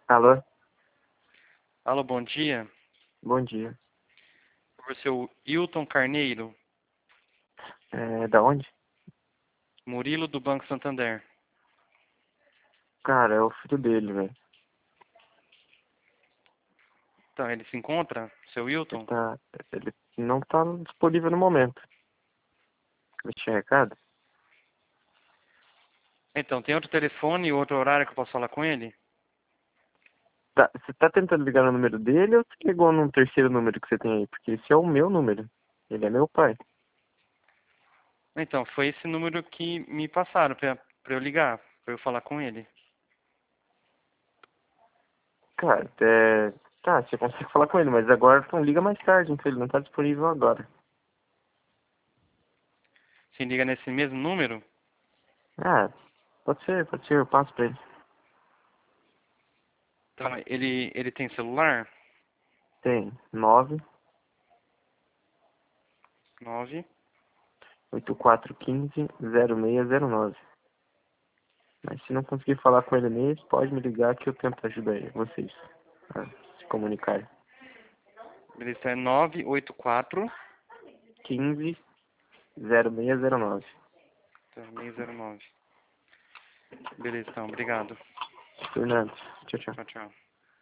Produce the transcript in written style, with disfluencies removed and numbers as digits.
Alô? Alô, bom dia. Bom dia. Por seu Hilton Carneiro, Da onde? Murilo do Banco Santander. Cara, é o filho dele, velho. Então, ele se encontra, seu Ele Hilton? tá. Ele não tá disponível no momento. Deixa recado? Então, tem outro telefone e outro horário que eu posso falar com ele? Tá, você tá tentando ligar no número dele ou você ligou num terceiro número que você tem aí? Porque esse é o meu número. Ele é meu pai. Então, foi esse número que me passaram pra eu ligar, pra eu falar com ele. Cara, tá, você consegue falar com ele, mas agora então liga mais tarde, então ele não tá disponível agora. Se liga nesse mesmo número? Ah, pode ser, eu passo pra ele. Então, ele tem celular? Tem 9 9. 8415 0609. Mas se não conseguir falar com ele mesmo, pode me ligar que eu tento ajudar vocês a se comunicarem. Beleza, é 984 15 0609. 609. Beleza, então, obrigado. Fernando, tchau, tchau. Tchau, tchau.